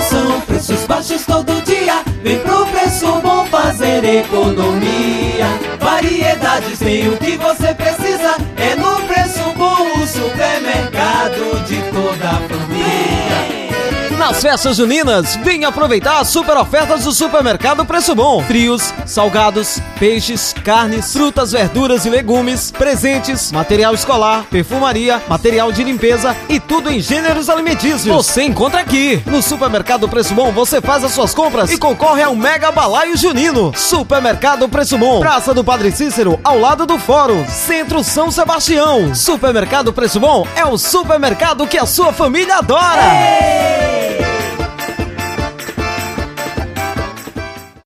promoção, preços baixos todo dia. Vem pro Preço Bom fazer economia. Variedades tem o que você precisa. É no Preço Bom, o supermercado de toda a família. Nas festas juninas, vem aproveitar as super ofertas do Supermercado Preço Bom. Frios, salgados, peixes, carnes, frutas, verduras e legumes, presentes, material escolar, perfumaria, material de limpeza e tudo em gêneros alimentícios. Você encontra aqui. No Supermercado Preço Bom, você faz as suas compras e concorre a um mega balaio junino. Supermercado Preço Bom, Praça do Padre Cícero, ao lado do Fórum, Centro São Sebastião. Supermercado Preço Bom é o supermercado que a sua família adora.